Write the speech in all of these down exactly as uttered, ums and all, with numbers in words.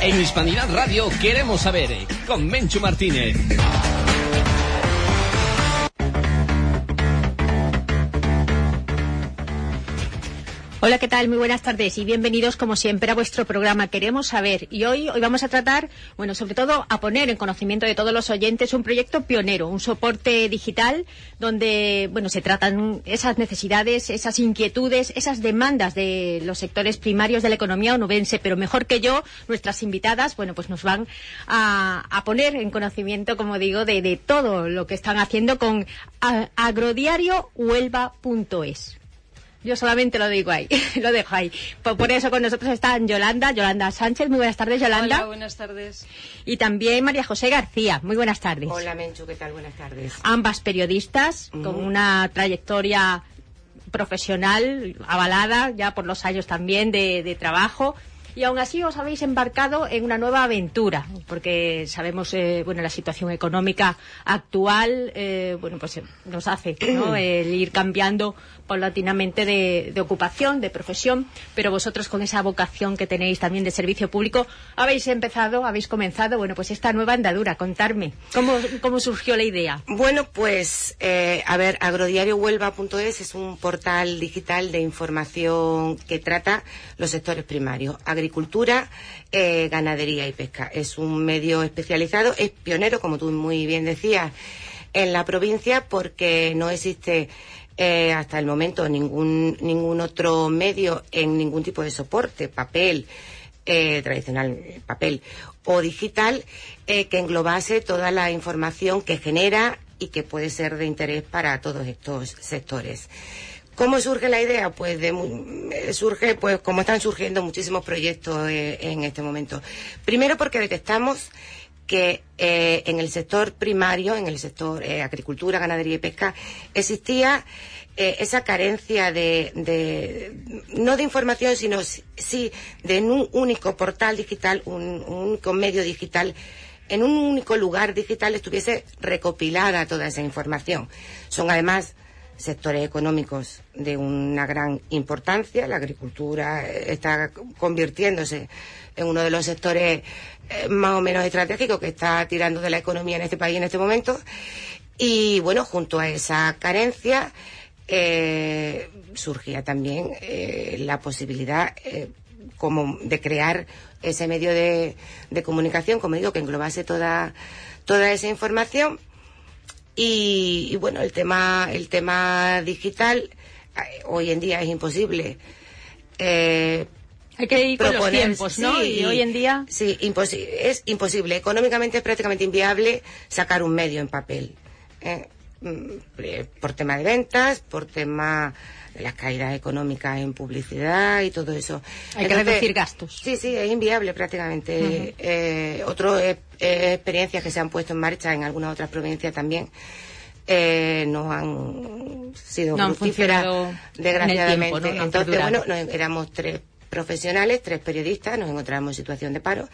En Hispanidad Radio queremos saber, con Menchu Martínez. Hola, ¿qué tal? Muy buenas tardes y bienvenidos como siempre a vuestro programa Queremos Saber. Y hoy, hoy vamos a tratar, bueno, sobre todo a poner en conocimiento de todos los oyentes un proyecto pionero, un soporte digital donde, bueno, se tratan esas necesidades, esas inquietudes, esas demandas de los sectores primarios de la economía onubense. Pero mejor que yo, nuestras invitadas, bueno, pues nos van a, a poner en conocimiento, como digo, de, de todo lo que están haciendo con agrodiario huelva punto es. Yo solamente lo digo ahí, lo dejo ahí. Por, por eso con nosotros están Yolanda, Yolanda Sánchez. Muy buenas tardes, Yolanda. Hola, buenas tardes. Y también María José García. Muy buenas tardes. Hola, Menchu, ¿qué tal? Buenas tardes. Ambas periodistas, uh-huh. con una trayectoria profesional avalada ya por los años también de, de trabajo. Y aún así os habéis embarcado en una nueva aventura, porque sabemos, eh, bueno, la situación económica actual, eh, bueno, pues eh, nos hace, ¿no?, el ir cambiando paulatinamente de, de ocupación, de profesión, pero vosotros con esa vocación que tenéis también de servicio público, habéis empezado, habéis comenzado, bueno, pues esta nueva andadura. Contarme, ¿cómo, cómo surgió la idea? Bueno, pues, eh, a ver, agrodiario huelva punto es es un portal digital de información que trata los sectores primarios, agricultura, eh, ganadería y pesca. Es un medio especializado, es pionero, como tú muy bien decías, en la provincia, porque no existe eh, hasta el momento ningún ningún otro medio en ningún tipo de soporte, papel, eh, tradicional, papel o digital, eh, que englobase toda la información que genera y que puede ser de interés para todos estos sectores. ¿Cómo surge la idea? Pues de, surge, pues como están surgiendo muchísimos proyectos eh, en este momento. Primero porque detectamos que eh, en el sector primario, en el sector eh, agricultura, ganadería y pesca, existía eh, esa carencia de, de, no de información, sino sí de en un único portal digital, un, un único medio digital, en un único lugar digital estuviese recopilada toda esa información. Son además sectores económicos de una gran importancia. La agricultura está convirtiéndose en uno de los sectores eh, más o menos estratégicos que está tirando de la economía en este país en este momento. Y bueno, junto a esa carencia eh, surgía también eh, la posibilidad eh, como de crear ese medio de, de comunicación, como digo, que englobase toda toda esa información. Y, y bueno, el tema el tema digital eh, hoy en día es imposible. Eh, Hay que ir con los tiempos, ¿no? Sí, y hoy en día sí, imposi- es imposible. Económicamente es prácticamente inviable sacar un medio en papel. Eh, por tema de ventas, por tema de las caídas económicas en publicidad y todo eso. Hay Entonces, que reducir gastos. Sí, sí, es inviable prácticamente. Uh-huh. Eh, otras eh, eh, experiencias que se han puesto en marcha en algunas otras provincias también eh, no han sido no fructíferas, desgraciadamente. Tiempo, ¿no? No Entonces, bueno, nos, éramos tres profesionales, tres periodistas, nos encontramos en situación de paro.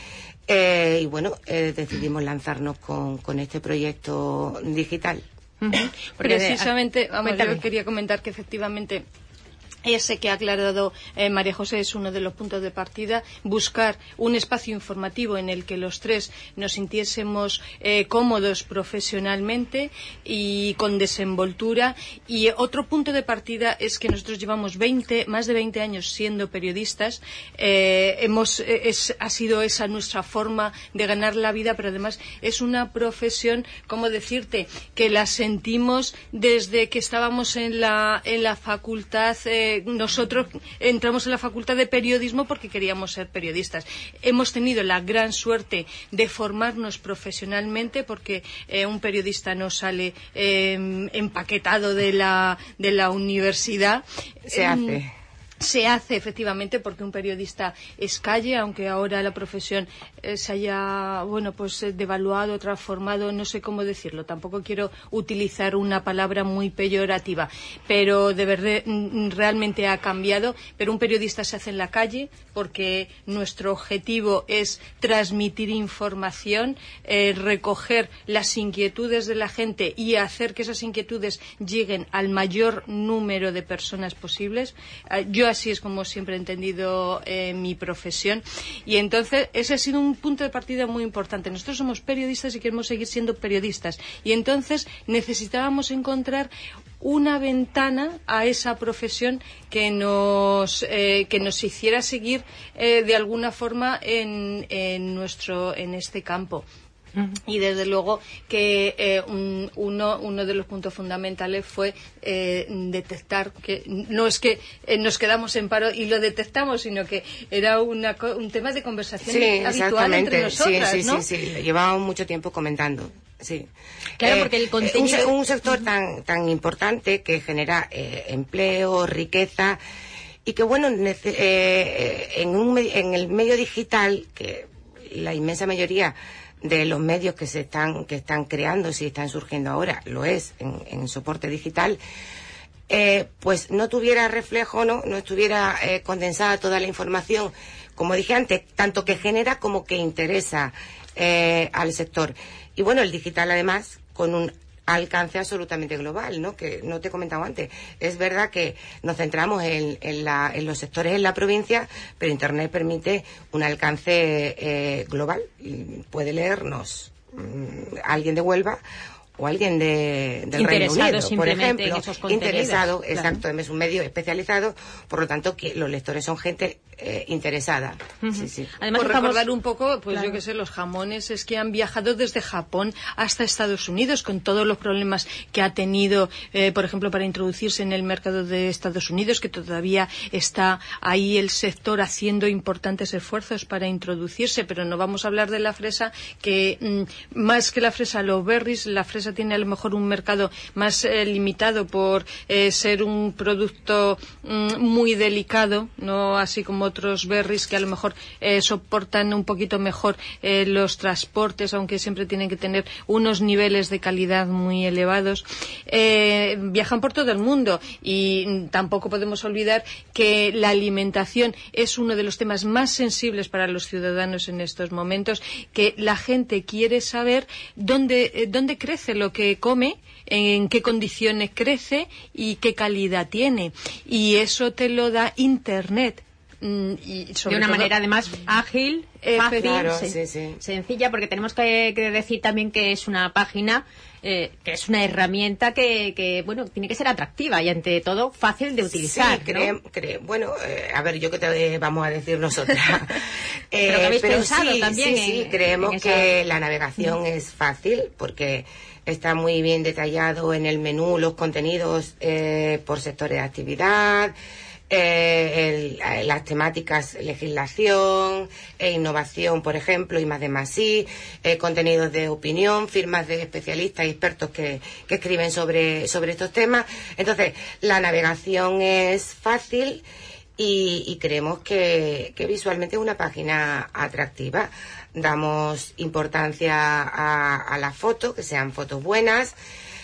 Eh, y bueno, eh, decidimos lanzarnos con, con este proyecto digital. Uh-huh. Porque precisamente, vamos, yo quería comentar que efectivamente ese que ha aclarado eh, María José es uno de los puntos de partida, buscar un espacio informativo en el que los tres nos sintiésemos eh, cómodos profesionalmente y con desenvoltura. Y otro punto de partida es que nosotros llevamos veinte, más de veinte años siendo periodistas. Eh, hemos, es, ha sido esa nuestra forma de ganar la vida, pero además es una profesión, ¿cómo decirte?, que la sentimos desde que estábamos en la, en la facultad. Eh, nosotros entramos en la facultad de periodismo porque queríamos ser periodistas. Hemos tenido la gran suerte de formarnos profesionalmente, porque eh, un periodista no sale eh, empaquetado de la, de la universidad. Se hace. Se hace efectivamente porque un periodista es calle, aunque ahora la profesión eh, se haya, bueno, pues eh, devaluado, transformado, no sé cómo decirlo. Tampoco quiero utilizar una palabra muy peyorativa, pero de verdad realmente ha cambiado. Pero un periodista se hace en la calle porque nuestro objetivo es transmitir información, eh, recoger las inquietudes de la gente y hacer que esas inquietudes lleguen al mayor número de personas posibles. Eh, yo así es como siempre he entendido eh, mi profesión, y entonces ese ha sido un punto de partida muy importante. Nosotros somos periodistas y queremos seguir siendo periodistas, y entonces necesitábamos encontrar una ventana a esa profesión que nos eh, que nos hiciera seguir eh, de alguna forma en, en nuestro en este campo. Y desde luego que eh, un, uno, uno de los puntos fundamentales fue eh, detectar que no es que eh, nos quedamos en paro y lo detectamos, sino que era una, un tema de conversación sí, habitual entre nosotras, sí, sí, ¿no? sí, sí, sí, llevábamos mucho tiempo comentando. Sí. Claro, eh, porque el contenido... un, un sector tan tan importante que genera eh, empleo, riqueza, y que bueno, nece- eh, en, un, en el medio digital, que la inmensa mayoría de los medios que se están que están creando, si están surgiendo ahora, lo es en, en soporte digital, eh, pues no tuviera reflejo, no no estuviera eh, condensada toda la información, como dije antes, tanto que genera como que interesa eh, al sector. Y bueno, el digital además con un alcance absolutamente global, ¿no? Que no te he comentado antes. Es verdad que nos centramos en, en, la, en los sectores en la provincia, pero Internet permite un alcance eh, global. Y puede leernos mmm, alguien de Huelva o alguien de, del Reino Unido, por ejemplo. En esos interesado, claro. Exacto, es un medio especializado, por lo tanto que los lectores son gente eh, interesada. Uh-huh. Sí, sí. Además, por estamos... recordar un poco, pues claro. yo que sé, los jamones es que han viajado desde Japón hasta Estados Unidos con todos los problemas que ha tenido, eh, por ejemplo, para introducirse en el mercado de Estados Unidos, que todavía está ahí el sector haciendo importantes esfuerzos para introducirse, pero no vamos a hablar de la fresa, que mm, más que la fresa, los berries, la fresa tiene a lo mejor un mercado más eh, limitado por eh, ser un producto mm, muy delicado, no así como otros berries que a lo mejor eh, soportan un poquito mejor eh, los transportes, aunque siempre tienen que tener unos niveles de calidad muy elevados. Eh, viajan por todo el mundo y mm, tampoco podemos olvidar que la alimentación es uno de los temas más sensibles para los ciudadanos en estos momentos, que la gente quiere saber dónde, eh, dónde crece lo que come, en qué condiciones crece y qué calidad tiene. Y eso te lo da Internet. Y sobre de una todo, manera además ágil, fácil, claro, sen- sí, sí. sencilla, porque tenemos que, que decir también que es una página, eh, que es una herramienta que, que, bueno, tiene que ser atractiva y ante todo fácil de utilizar. Sí, ¿no? cre- cre- bueno, eh, a ver, yo que te vamos a decir nosotras. eh, Pero que habéis pero pensado sí, también sí, sí, en- creemos en esa- que la navegación es fácil porque está muy bien detallado en el menú los contenidos eh, por sectores de actividad. Eh, el, las temáticas legislación e innovación, por ejemplo, y más de más sí, eh, contenidos de opinión, firmas de especialistas y expertos que, que escriben sobre, sobre estos temas. Entonces, la navegación es fácil y, y creemos que, que visualmente es una página atractiva. Damos importancia a, a las fotos, que sean fotos buenas.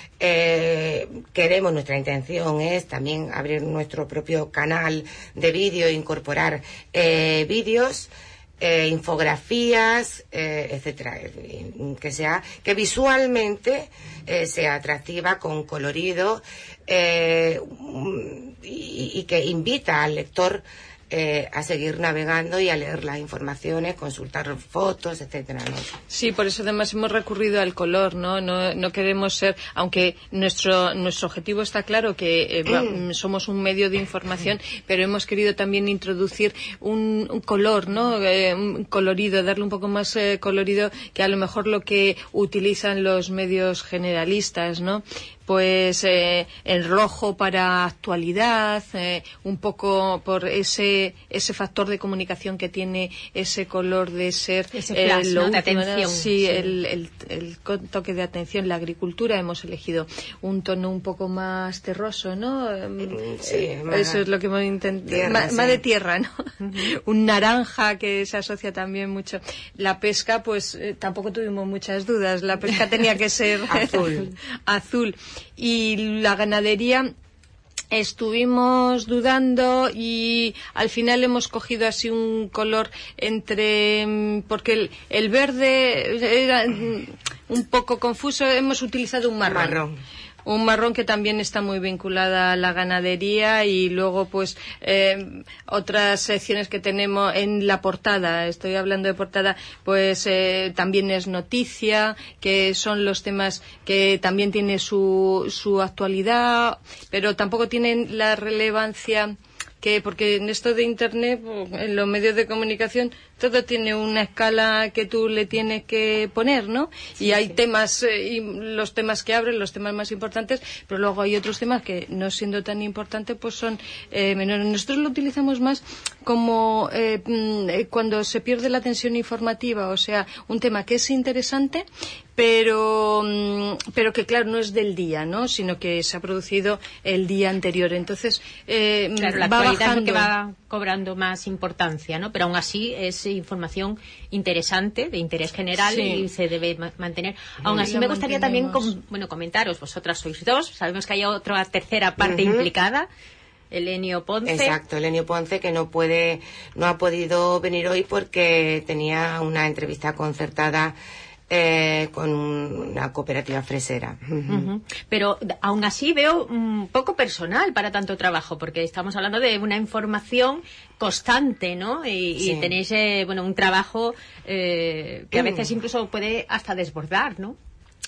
Eh, queremos, nuestra intención es también abrir nuestro propio canal de vídeo e incorporar eh, vídeos, eh, infografías, eh, etcétera, eh, que sea, que visualmente eh, sea atractiva, con colorido, eh, y, y que invita al lector Eh, a seguir navegando y a leer las informaciones, consultar fotos, etcétera, ¿no? Sí, por eso además hemos recurrido al color, ¿no? No, no queremos ser, aunque nuestro nuestro objetivo está claro, que eh, va, somos un medio de información, pero hemos querido también introducir un, un color, ¿no? Eh, un colorido, darle un poco más eh, colorido que a lo mejor lo que utilizan los medios generalistas, ¿no? Pues eh, el rojo para actualidad, eh, un poco por ese ese factor de comunicación que tiene ese color de ser ese flash, eh, lo ¿no? de último, atención. sí, sí. El, el, el toque de atención. La agricultura hemos elegido un tono un poco más terroso, ¿no? Sí, más, eso es lo que hemos intentado, más, sí. más de tierra, ¿no? Uh-huh. Un naranja que se asocia también mucho. La pesca, pues eh, tampoco tuvimos muchas dudas. La pesca tenía que ser azul. azul. Y la ganadería estuvimos dudando y al final hemos cogido así un color entre, porque el, el verde era un poco confuso, hemos utilizado un marrón. marrón. un marrón que también está muy vinculada a la ganadería, y luego pues eh, otras secciones que tenemos en la portada, estoy hablando de portada, pues eh, también es noticia, que son los temas que también tiene su, su actualidad, pero tampoco tienen la relevancia que, porque en esto de Internet, en los medios de comunicación, todo tiene una escala que tú le tienes que poner, ¿no? Sí, y hay sí. temas, eh, y los temas que abren, los temas más importantes, pero luego hay otros temas que, no siendo tan importantes, pues son eh, menores. Nosotros lo utilizamos más como eh, cuando se pierde la tensión informativa, o sea, un tema que es interesante, pero pero que claro no es del día, ¿no? Sino que se ha producido el día anterior. Entonces eh, claro, la va actualidad bajando. Es lo que va cobrando más importancia, ¿no? Pero aún así es información interesante, de interés general, sí. y se debe mantener. Aún así me gustaría también com bueno comentaros, vosotras sois dos, sabemos que hay otra tercera parte uh-huh. implicada. Elenio Ponce. Exacto, Elenio Ponce, que no puede, no ha podido venir hoy porque tenía una entrevista concertada eh, con una cooperativa fresera. Uh-huh. Pero aún así veo un poco personal para tanto trabajo, porque estamos hablando de una información constante, ¿no? Y, sí. y tenéis, eh, bueno, un trabajo eh, que a veces incluso puede hasta desbordar, ¿no?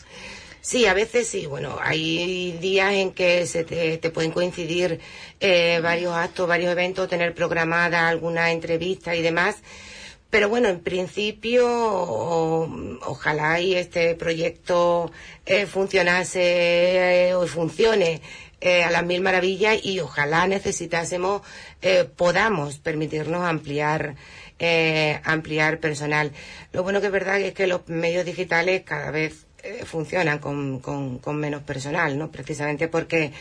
Sí, a veces sí. Bueno, hay días en que se te, te pueden coincidir eh, varios actos, varios eventos, tener programada alguna entrevista y demás. Pero bueno, en principio, o, ojalá y este proyecto eh, funcionase eh, o funcione eh, a las mil maravillas, y ojalá necesitásemos, eh, podamos permitirnos ampliar eh, ampliar personal. Lo bueno que es verdad es que los medios digitales cada vez Eh, funcionan con, con, con menos personal, ¿no? Precisamente porque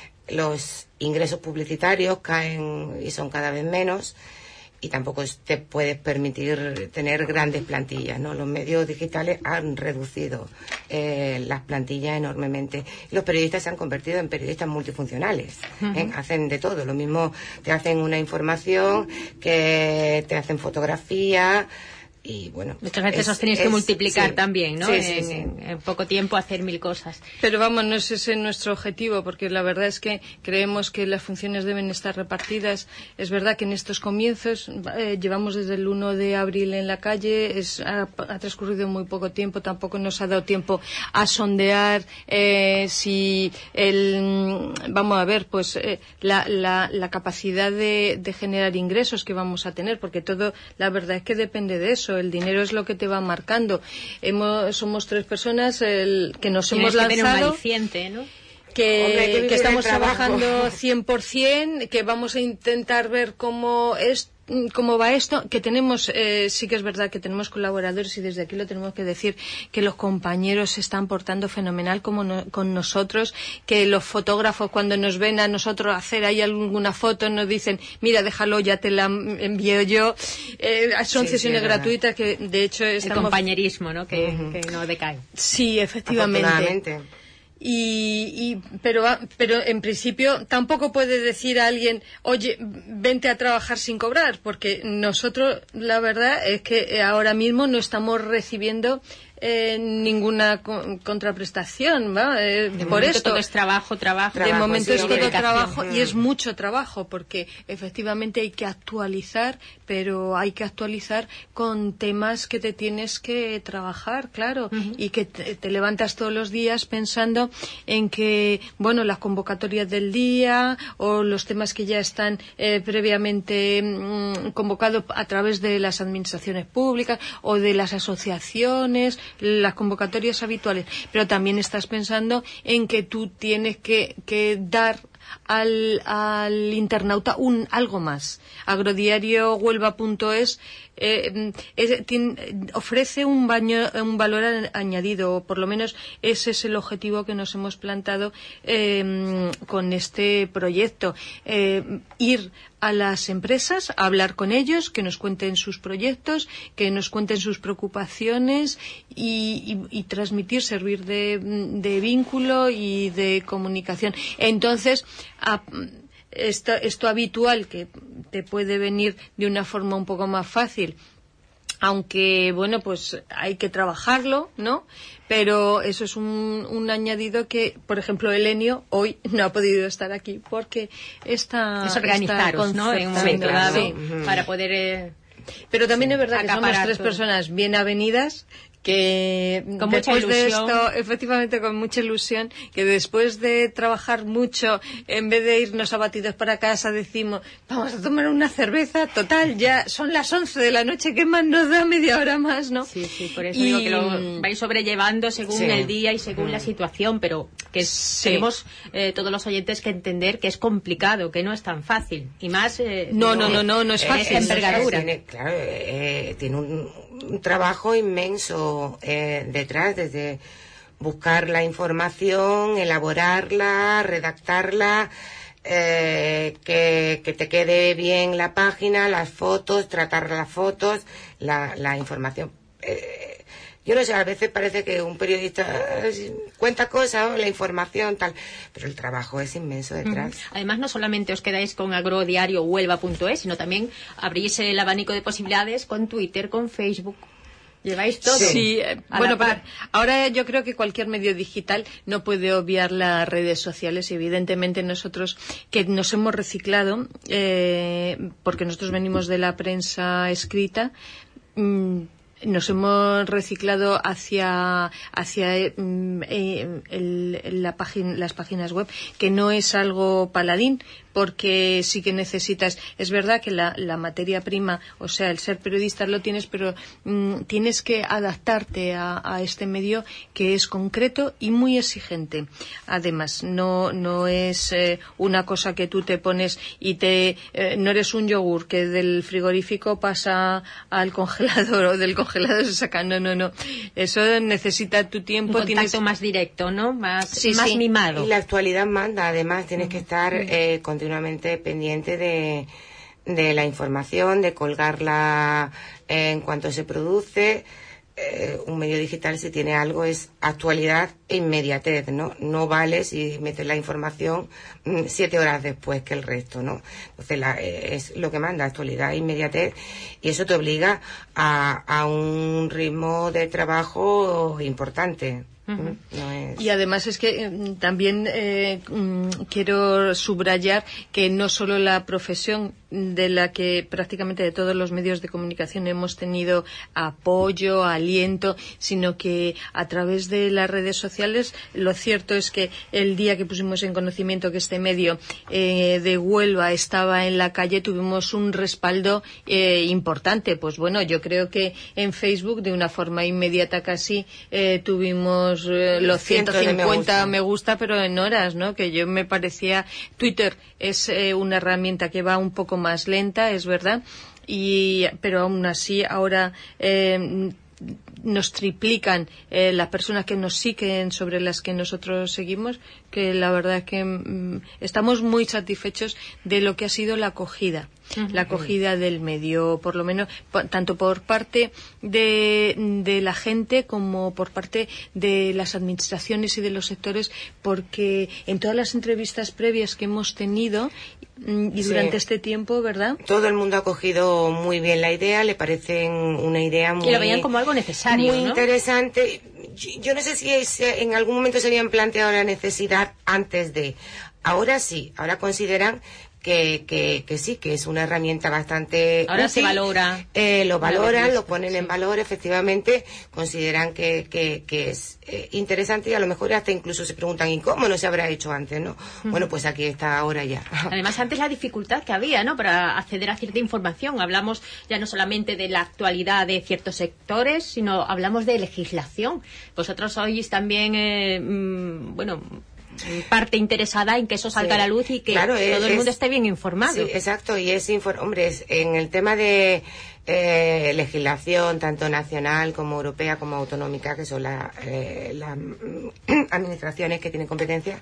los ingresos publicitarios caen y son cada vez menos, y tampoco te puedes permitir tener grandes plantillas, ¿no? Los medios digitales han reducido eh, las plantillas enormemente. Los periodistas se han convertido en periodistas multifuncionales, ¿eh? Uh-huh. Hacen de todo. Lo mismo te hacen una información, que te hacen fotografía. Y bueno, muchas veces es, os tenéis es, que multiplicar sí, también, ¿no? Sí, en, sí, sí. En, en poco tiempo hacer mil cosas. Pero vamos, no es ese nuestro objetivo, porque la verdad es que creemos que las funciones deben estar repartidas. Es verdad que en estos comienzos eh, llevamos desde el uno de abril en la calle, es, ha, ha transcurrido muy poco tiempo, tampoco nos ha dado tiempo a sondear eh, si el, vamos a ver, pues eh, la, la, la capacidad de, de generar ingresos que vamos a tener, porque todo, la verdad es que depende de eso. El dinero es lo que te va marcando. Hemos, somos tres personas el, que nos hemos que lanzado. Aliciente, ¿no? Que, Hombre, que, que estamos trabajo. trabajando cien por cien, que vamos a intentar ver cómo es cómo va esto, que tenemos, eh, sí que es verdad que tenemos colaboradores, y desde aquí lo tenemos que decir, que los compañeros se están portando fenomenal como no, con nosotros, que los fotógrafos cuando nos ven a nosotros hacer ahí alguna foto nos dicen, mira, déjalo, ya te la envío yo. Eh, son sí, sesiones sí, gratuitas que de hecho estamos... El compañerismo, ¿no? Que, uh-huh. que no decae. Sí, efectivamente. Y, y pero pero en principio tampoco puede decir a alguien, oye, vente a trabajar sin cobrar, porque nosotros la verdad es que ahora mismo no estamos recibiendo eh, ninguna co- contraprestación, ¿va? Eh, de por esto todo es trabajo, trabajo. De trabajo, momento sí, es todo trabajo, mm. y es mucho trabajo, porque efectivamente hay que actualizar, pero hay que actualizar con temas que te tienes que trabajar, claro, uh-huh. y que te, te levantas todos los días pensando en que, bueno, las convocatorias del día o los temas que ya están eh, previamente mmm, convocados a través de las administraciones públicas o de las asociaciones, las convocatorias habituales, pero también estás pensando en que tú tienes que, que dar al, al internauta un algo más. Agrodiario Huelva punto es eh, es, tiene, ofrece un, baño, un valor a, añadido, o por lo menos ese es el objetivo que nos hemos plantado eh, con este proyecto. Eh, ir a las empresas, a hablar con ellos, que nos cuenten sus proyectos, que nos cuenten sus preocupaciones y, y, y transmitir, servir de, de vínculo y de comunicación. Entonces, a, Esto, esto habitual, que te puede venir de una forma un poco más fácil, aunque, bueno, pues hay que trabajarlo, ¿no? Pero eso es un, un añadido que, por ejemplo, Elenio hoy no ha podido estar aquí porque está... Es organizaros, ¿no? En un momento dado, sí, para poder... Eh, Pero también sí, es verdad que somos tres todo. personas bien avenidas, que con después mucha de esto, efectivamente con mucha ilusión, que después de trabajar mucho, en vez de irnos abatidos para casa, decimos, vamos a tomar una cerveza, total, ya son las once de la noche, ¿qué más nos da? Media hora más, ¿no? Sí, sí, por eso y... digo que lo vais sobrellevando según sí. el día y según mm. la situación, pero que sí. tenemos eh, todos los oyentes que entender que es complicado, que no es tan fácil, y más... Eh, no, no, no, no, no es fácil. Eh, envergadura. Tiene, claro, eh, tiene un, un trabajo inmenso Eh, detrás, desde buscar la información, elaborarla, redactarla, eh, que, que te quede bien la página, las fotos, tratar las fotos, la, la información. Eh, yo no sé, a veces parece que un periodista cuenta cosas, la información, tal, pero el trabajo es inmenso detrás. Uh-huh. Además, no solamente os quedáis con agrodiario huelva punto es, sino también abrís el abanico de posibilidades con Twitter, con Facebook. Lleváis todo. Sí, eh, bueno, pero ahora yo creo que cualquier medio digital no puede obviar las redes sociales y evidentemente nosotros que nos hemos reciclado, eh, porque nosotros venimos de la prensa escrita, mmm, nos hemos reciclado hacia hacia eh, el, la página, las páginas web, que no es algo paladín, porque sí que necesitas, es verdad que la, la materia prima, o sea, el ser periodista lo tienes, pero mmm, tienes que adaptarte a, a este medio que es concreto y muy exigente. Además, no no es eh, una cosa que tú te pones y te eh, no eres un yogur que del frigorífico pasa al congelador o del congelador se saca. No, no, no. Eso necesita tu tiempo. Un contacto tienes... más directo, ¿no? Más, sí, más sí. mimado. Y la actualidad manda. Además, tienes uh-huh. que estar eh, continuamente pendiente de, de la información, de colgarla eh, en cuanto se produce. Eh, un medio digital, si tiene algo, es actualidad e inmediatez, ¿no? No vale si metes la información mm, siete horas después que el resto, ¿no? Entonces la, eh, es lo que manda, actualidad e inmediatez, y eso te obliga a, a un ritmo de trabajo importante. Uh-huh. No es... Y además es que eh, también eh, mm, quiero subrayar que no solo la profesión de la que prácticamente de todos los medios de comunicación hemos tenido apoyo, aliento, sino que a través de las redes sociales, lo cierto es que el día que pusimos en conocimiento que este medio eh, de Huelva estaba en la calle, tuvimos un respaldo eh, importante. Pues bueno, yo creo que en Facebook de una forma inmediata casi eh, tuvimos eh, los ciento cincuenta me gusta, pero en horas, ¿no? Que yo me parecía... Twitter es eh, una herramienta que va un poco más lenta, es verdad, y pero aún así ahora eh, nos triplican eh, las personas que nos siguen sobre las que nosotros seguimos, que la verdad es que mm, estamos muy satisfechos de lo que ha sido la acogida. Uh-huh. La acogida del medio, por lo menos, por, tanto por parte de, de la gente como por parte de las administraciones y de los sectores, porque en todas las entrevistas previas que hemos tenido y durante sí. este tiempo, ¿verdad? Todo el mundo ha acogido muy bien la idea, le parece una idea muy... Y lo veían como algo necesario, muy ¿no? interesante. Yo, yo no sé si es, en algún momento se habían planteado la necesidad antes de... Ahora sí, ahora consideran que, que, que sí, que es una herramienta bastante ahora útil. Se valora. Eh, lo valoran, lo ponen sí. en valor, efectivamente, consideran que, que, que es eh, interesante y a lo mejor hasta incluso se preguntan, ¿y cómo no se habrá hecho antes, no? Uh-huh. Bueno, pues aquí está ahora ya. Además, antes la dificultad que había, ¿no?, para acceder a cierta información. Hablamos ya no solamente de la actualidad de ciertos sectores, sino hablamos de legislación. Vosotros sois también, eh, mmm, bueno... parte interesada en que eso salga sí, a la luz y que claro, todo es, el mundo esté bien informado. Sí, exacto, y es infor- hombre, es, en el tema de eh, legislación, tanto nacional como europea como autonómica, que son las eh, la, administraciones que tienen competencia,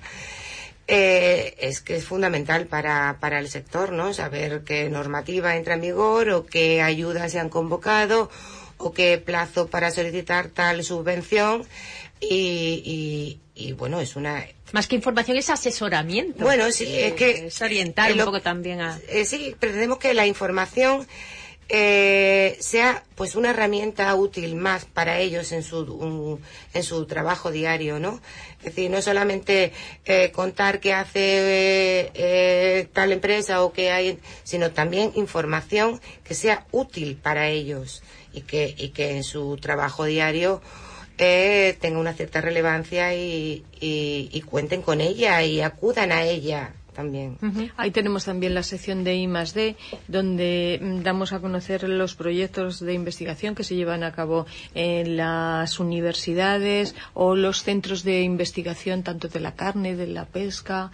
eh, es que es fundamental para, para el sector, ¿no? Saber qué normativa entra en vigor o qué ayudas se han convocado o qué plazo para solicitar tal subvención y, y, y bueno, es una... Más que información es asesoramiento. Bueno, sí, es que... Es orientar eh, lo, un poco también a... Eh, sí, pretendemos que la información eh, sea pues una herramienta útil más para ellos en su un, en su trabajo diario, ¿no? Es decir, no solamente eh, contar qué hace eh, eh, tal empresa o qué hay, sino también información que sea útil para ellos y que y que en su trabajo diario eh, tenga una cierta relevancia y, y, y cuenten con ella y acudan a ella también. Uh-huh. Ahí tenemos también la sección de I más D, donde damos a conocer los proyectos de investigación que se llevan a cabo en las universidades o los centros de investigación tanto de la carne, de la pesca,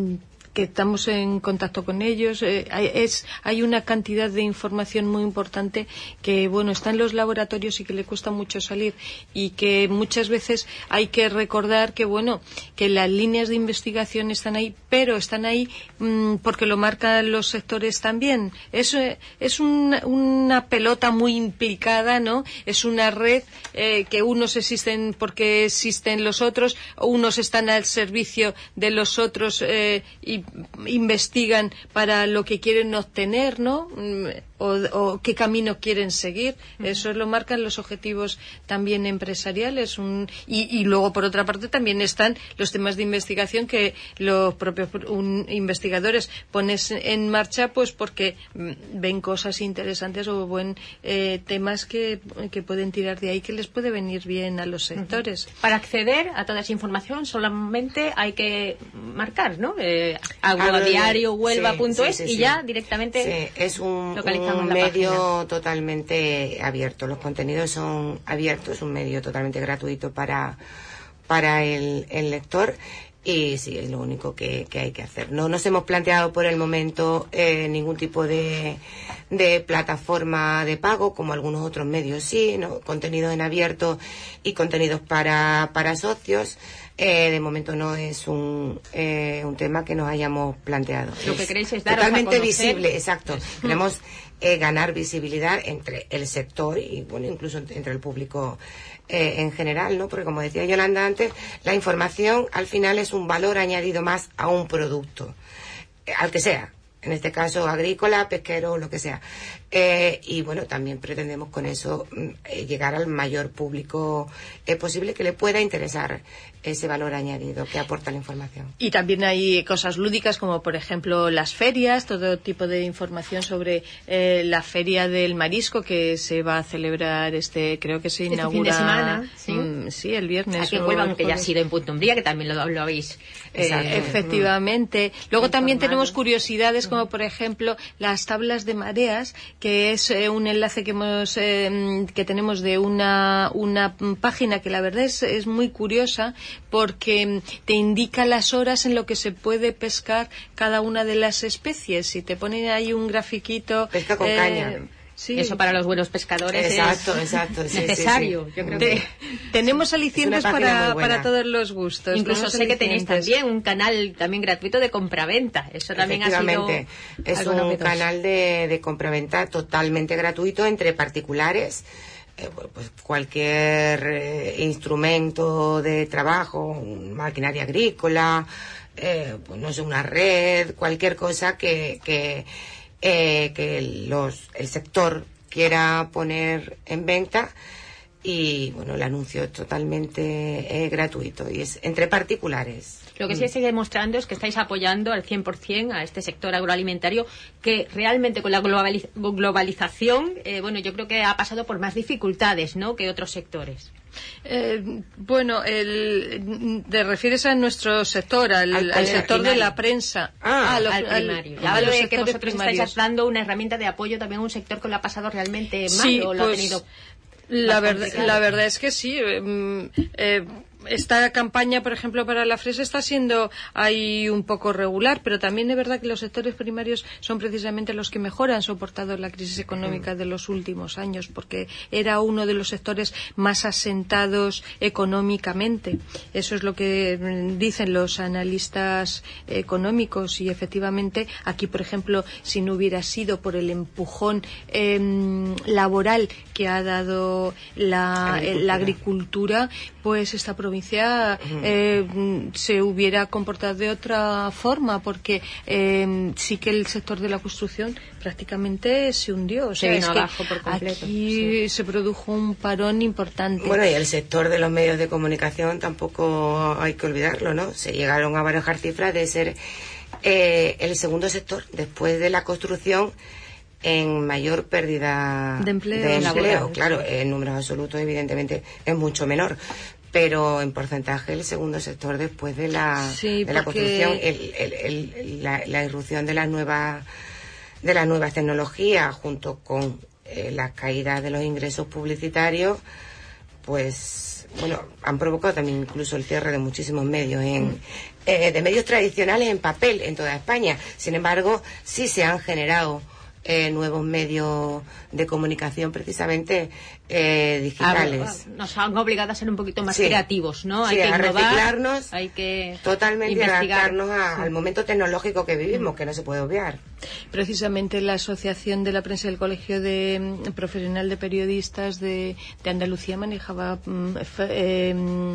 que estamos en contacto con ellos. Eh, hay, es, hay una cantidad de información muy importante que, bueno, está en los laboratorios y que le cuesta mucho salir, y que muchas veces hay que recordar que, bueno, que las líneas de investigación están ahí, pero están ahí mmm, porque lo marcan los sectores también. Es, es un, una pelota muy implicada, ¿no? Es una red eh, que unos existen porque existen los otros, unos están al servicio de los otros eh, y investigan para lo que quieren obtener, ¿no? O, o qué camino quieren seguir. Uh-huh. Eso lo marcan los objetivos también empresariales. Un, y, y luego, por otra parte, también están los temas de investigación que los propios un, investigadores ponen en marcha, pues porque ven cosas interesantes o ven eh, temas que, que pueden tirar de ahí, que les puede venir bien a los sectores. Uh-huh. Para acceder a toda esa información solamente hay que marcar, ¿no? Eh, Agrodiario Huelva punto es sí, sí, sí, y ya directamente sí, es un, un medio totalmente abierto. Los contenidos son abiertos, es un medio totalmente gratuito para para el, el lector, y sí, es lo único que, que hay que hacer. No nos hemos planteado por el momento eh, ningún tipo de, de plataforma de pago, como algunos otros medios sí, ¿no? Contenidos en abierto y contenidos para, para socios. Eh, de momento no es un, eh, un tema que nos hayamos planteado. Lo que queréis es daros totalmente a conocer. Visible, exacto. Queremos eh, ganar visibilidad entre el sector y, bueno, incluso entre el público eh, en general, ¿no? Porque, como decía Yolanda antes, la información al final es un valor añadido más a un producto, eh, al que sea. En este caso, agrícola, pesquero, lo que sea. Eh, y bueno, también pretendemos con eso eh, llegar al mayor público eh, posible que le pueda interesar ese valor añadido que aporta la información. Y también hay cosas lúdicas, como por ejemplo las ferias, todo tipo de información sobre eh, la feria del marisco que se va a celebrar este, creo que se este inaugura fin de semana, ¿sí? Mm, sí, el viernes. Aquí en Huelva, aunque ya ha sido en Punto Umbría, que también lo, lo habéis. Eh, efectivamente. Luego informado. También tenemos curiosidades, como por ejemplo las tablas de mareas, que es eh, un enlace que hemos eh, que tenemos de una una página que la verdad es, es muy curiosa, porque te indica las horas en lo que se puede pescar cada una de las especies, y te ponen ahí un grafiquito. Pesca con eh, caña. Sí. Eso para los buenos pescadores exacto, es exacto, sí, necesario. Sí, sí. Yo creo Te, que tenemos alicientes para, para todos los gustos. Incluso sé que tenéis también un canal también gratuito de compraventa. Eso también ha sido es un novedoso. Canal de, de compraventa totalmente gratuito entre particulares. Eh, pues cualquier eh, instrumento de trabajo, maquinaria agrícola, eh, pues no sé, una red, cualquier cosa que que Eh, que los, el sector quiera poner en venta, y bueno, el anuncio es totalmente eh, gratuito y es entre particulares. Lo que sí estáis demostrando es que estáis apoyando al cien por ciento a este sector agroalimentario, que realmente con la globaliz- globalización, eh, bueno, yo creo que ha pasado por más dificultades, ¿no?, que otros sectores. Eh, bueno, el, te refieres a nuestro sector, al, al, al sector primario. de la prensa. Ah, al, al primario. Al, hablo de que vosotros primarios. estáis dando una herramienta de apoyo también a un sector que lo ha pasado realmente mal, sí, o lo pues, ha tenido. La verdad, la verdad es que sí. Eh, eh, esta campaña, por ejemplo, para la fresa está siendo ahí un poco regular, pero también es verdad que los sectores primarios son precisamente los que mejor han soportado la crisis económica de los últimos años, porque era uno de los sectores más asentados económicamente. Eso es lo que dicen los analistas económicos, y efectivamente aquí, por ejemplo, si no hubiera sido por el empujón eh, laboral que ha dado la, la agricultura, pues esta provincia provincia eh, se hubiera comportado de otra forma, porque eh, sí que el sector de la construcción prácticamente se hundió. O sea, se es vino que abajo por completo. Aquí sí. se produjo un parón importante. Bueno, y el sector de los medios de comunicación tampoco hay que olvidarlo, ¿no? Se llegaron a barajar cifras de ser eh, el segundo sector, después de la construcción, en mayor pérdida de empleo. De empleo. Laboral, claro, sí. En números absolutos, evidentemente, es mucho menor. Pero en porcentaje el segundo sector después de la, sí, de la porque... construcción, el, el, el, la, la irrupción de las nuevas de las nuevas tecnologías junto con eh, la caída de los ingresos publicitarios, pues bueno, han provocado también incluso el cierre de muchísimos medios en mm. eh, de medios tradicionales en papel en toda España. Sin embargo, sí se han generado Eh, nuevos medios de comunicación precisamente eh, digitales. A, nos han obligado a ser un poquito más sí. creativos, ¿no? Sí, hay que a innovar, reciclarnos, hay que totalmente investigar. adaptarnos a, sí. al momento tecnológico que vivimos, que no se puede obviar. Precisamente la Asociación de la Prensa del Colegio de um, Profesional de Periodistas de, de Andalucía manejaba um, f, eh,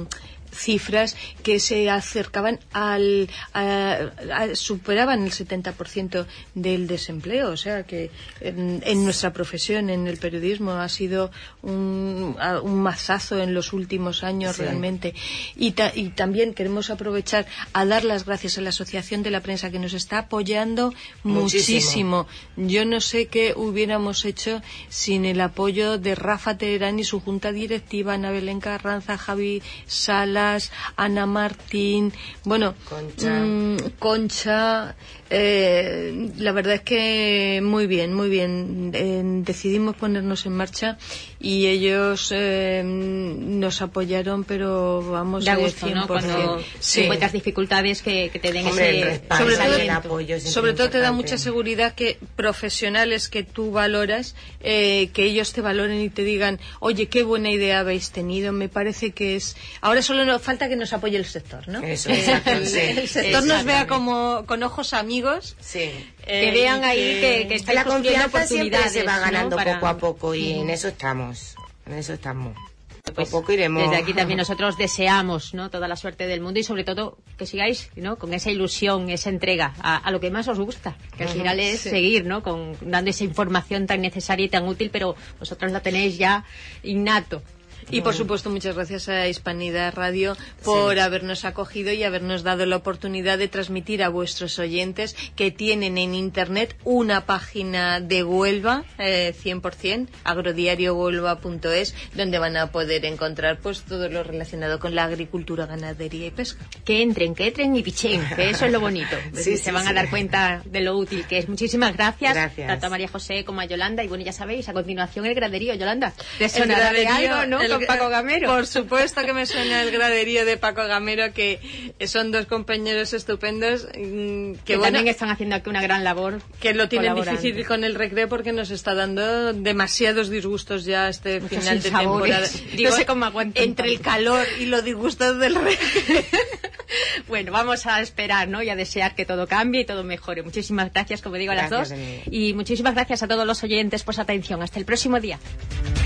cifras que se acercaban al a, a, superaban el setenta por ciento del desempleo, o sea que en, en nuestra profesión, en el periodismo, ha sido un, a, un mazazo en los últimos años sí. realmente. Y, ta, y también queremos aprovechar a dar las gracias a la Asociación de la Prensa, que nos está apoyando muchísimo. muchísimo. Yo no sé qué hubiéramos hecho sin el apoyo de Rafa Teherán y su junta directiva, Ana Belén Carranza, Javi Sala, Ana Martín, bueno, Concha, mmm, Concha eh, la verdad es que muy bien, muy bien. Eh, decidimos ponernos en marcha y ellos eh, nos apoyaron, pero vamos a gusto, ¿no? Cuando sí. encuentras dificultades que, que te den Hombre, ese respaldo, sobre todo, el apoyo, sobre todo te da mucha seguridad que profesionales que tú valoras, eh, que ellos te valoren y te digan, oye, qué buena idea habéis tenido, me parece que es... Ahora solo nos falta que nos apoye el sector, ¿no? Eso, exacto, el, sí. el sector nos vea como con ojos amigos. Sí. Eh, que vean ahí que, que estáis la confianza oportunidades, siempre se va ganando, ¿no? Para... poco a poco, y mm. en eso estamos, en eso estamos. Poco a poco iremos. Desde aquí también nosotros deseamos, ¿no?, toda la suerte del mundo y sobre todo que sigáis, ¿no?, con esa ilusión, esa entrega a, a lo que más os gusta, que al uh-huh, final es sí. seguir, ¿no?, con, dando esa información tan necesaria y tan útil, pero vosotros la tenéis ya innato. Y por supuesto muchas gracias a Hispanidad Radio por sí. habernos acogido y habernos dado la oportunidad de transmitir a vuestros oyentes que tienen en internet una página de Huelva, eh, cien por ciento, agrodiario huelva punto es, donde van a poder encontrar pues todo lo relacionado con la agricultura, ganadería y pesca. Que entren, que entren y pichen, que eso es lo bonito. sí, Se sí, van sí. a dar cuenta de lo útil que es. Muchísimas gracias, gracias. tanto a María José como a Yolanda. Y bueno, ya sabéis, a continuación el graderío. Yolanda, ¿te sonará de algo, no? El, con Paco Gamero. Por supuesto que me suena el graderío de Paco Gamero, que son dos compañeros estupendos que, que bueno, también están haciendo aquí una gran labor, que lo tienen difícil con el recreo porque nos está dando demasiados disgustos ya este muchos final de sabores. temporada. Digo, no sé cómo aguantan entre tanto. El calor y los disgustos del recreo. Bueno, vamos a esperar, ¿no?, y a desear que todo cambie y todo mejore. Muchísimas gracias, como digo, a las gracias, dos. Emilia. Y muchísimas gracias a todos los oyentes por su atención. Hasta el próximo día.